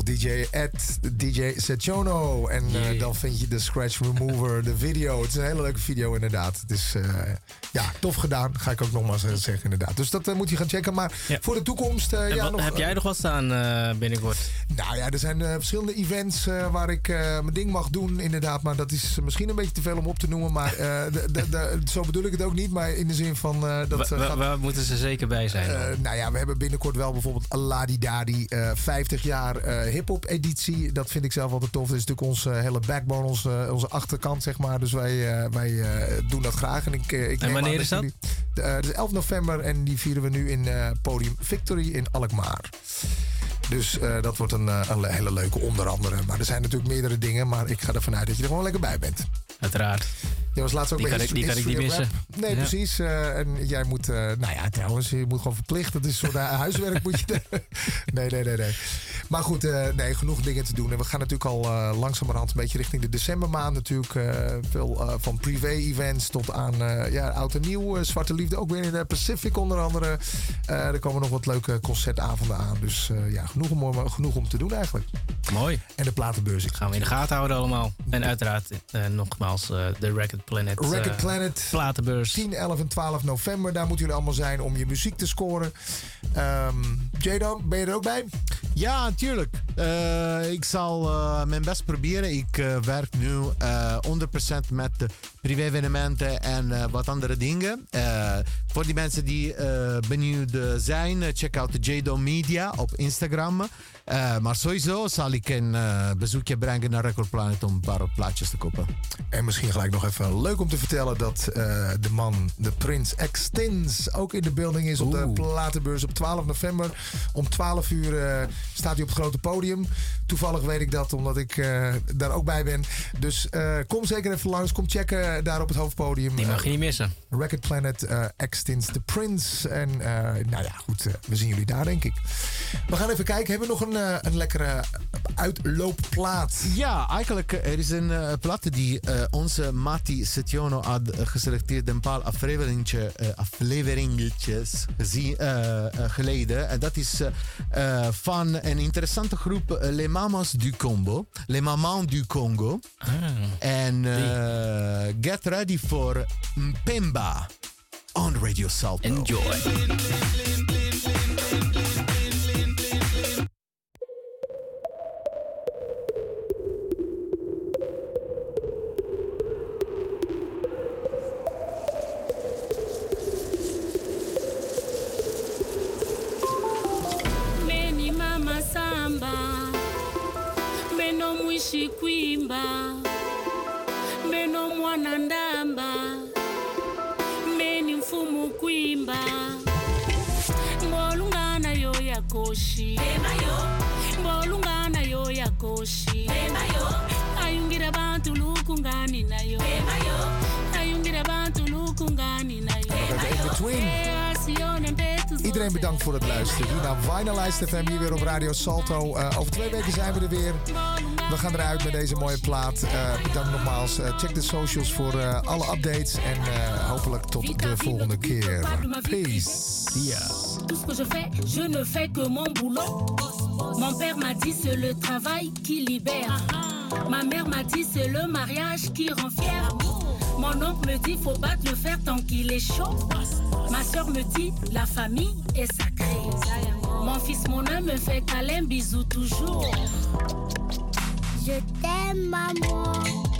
DJ Setiano. En dan vind je de Scratch Remover, de video. Het is een hele leuke video inderdaad. Het is tof gedaan. Ga ik ook nogmaals zeggen inderdaad. Dus dat moet je gaan checken. Maar voor de toekomst... heb jij nog wat staan binnenkort? Nou ja, er zijn verschillende events waar ik mijn ding mag doen inderdaad. Maar dat is misschien een beetje te veel om op te noemen. Maar zo bedoel ik het ook niet. Maar in de zin van... Waar moeten ze zeker bij zijn? We hebben binnenkort wel bijvoorbeeld Ladi Dadi 50 jaar hip-hop editie. Dat vind ik zelf altijd tof. Dat is natuurlijk onze hele backbone, onze achterkant zeg maar. Dus wij doen dat graag. En wanneer is dat? Het is 11 november en die vieren we nu in Podium Victory in Alkmaar. Dus dat wordt een hele leuke onder andere. Maar er zijn natuurlijk meerdere dingen. Maar ik ga ervan uit dat je er gewoon lekker bij bent. Uiteraard. Je was laatst ook die kan ik niet missen. Nee, precies. En jij moet... trouwens, je moet gewoon verplicht. Dat is soort huiswerk moet je... Nee. Maar goed, genoeg dingen te doen. En we gaan natuurlijk al langzamerhand een beetje richting de decembermaand natuurlijk. Veel van privé-events tot aan oud en nieuw. Zwarte Liefde ook weer in de Pacific onder andere. Er komen nog wat leuke concertavonden aan. Dus genoeg om te doen eigenlijk. Mooi. En de platenbeurs. Gaan we in de gaten houden allemaal. En uiteraard nogmaals de Record Planet platenbeurs. 10, 11 en 12 november. Daar moeten jullie allemaal zijn om je muziek te scoren. Jado, ben je er ook bij? Ja, natuurlijk. Ik zal mijn best proberen. Ik werk nu 100% met privé-evenementen en wat andere dingen. Voor die mensen die benieuwd zijn, check out de Jado Media op Instagram. Maar sowieso zal ik een bezoekje brengen naar Record Planet om een paar plaatjes te kopen. En misschien gelijk nog even leuk om te vertellen dat de man, de Prins Extins, ook in de building is op de platenbeurs op 12 november. Om 12 uur staat hij op het grote podium. Toevallig weet ik dat, omdat ik daar ook bij ben. Dus kom zeker even langs, kom checken daar op het hoofdpodium. Die mag je niet missen. Record Planet, Extins, The Prince. En goed, we zien jullie daar denk ik. We gaan even kijken, hebben we nog een lekkere uitloopplaat? Ja, eigenlijk er is een plaat die onze Matti Setiano had geselecteerd een paar afleveringetjes geleden. En dat is van een interessante groep Les Mamas du Congo. Les Mamans du Congo. En get ready for Mpemba on Radio Salto. Enjoy. Kuimba meno mwana ndamba meni mfumu kuimba ngolungana yo yakoshi ngolungana yo yakoshi ayungira bantu lukungani nayo ayungira bantu lukungani nayo. Iedereen bedankt voor het luisteren. Hier naar Vinylize FM, hier weer op Radio Salto. Over 2 weken zijn we er weer. We gaan eruit met deze mooie plaat. Bedankt nogmaals. Check de socials voor alle updates. En hopelijk tot de volgende keer. Peace. Yeah. Tout ce que je fais, je ne fais que mon boulot. Mon père m'a dit c'est le travail qui libère. Ma mère m'a dit c'est le mariage qui rend fier. Mon oncle me dit faut battre le fer tant qu'il est chaud. Ma soeur me dit la famille est sacrée. Mon fils, mon âme me fait câlin, bisous toujours. Je t'aime, maman.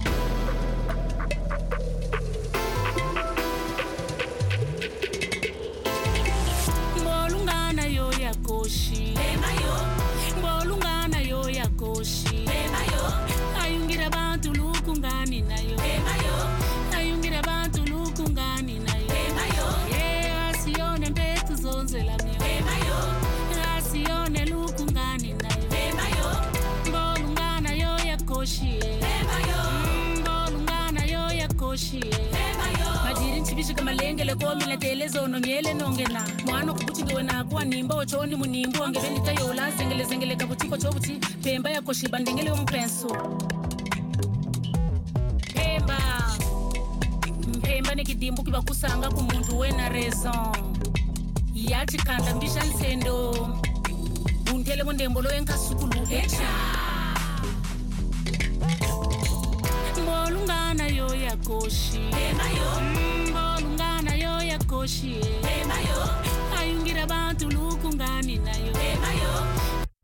Bolungana yo yakoshi. Bolungana yo yakoshi. Ayungira bantu lukungani na yo. Ayungira bantu lukungani na yo. Yeah, asione mbetu zonze la mio. Asione lukungani na yo. Bolungana yo yakoshi. Bolungana yo yakoshi. Majiri nchibishi kama lengele komi na telezo no nyele nongena. Mwano kubuchi ndiwe na kuwa nimba ochoni munimbu wangebeni tayola zengele kabutiko chobuchi pemba ya koshiba ndengele umpenso. Mpemba nikidimbu kiba kusanga kumuntu wena raison. Yati kanda mbisha nsendo. Untele mwendembolo enka sukulu hecha. Mbolungana yo ya koshi. Mbolungana yo ya koshi. Ayungira bantu lukungani na yo.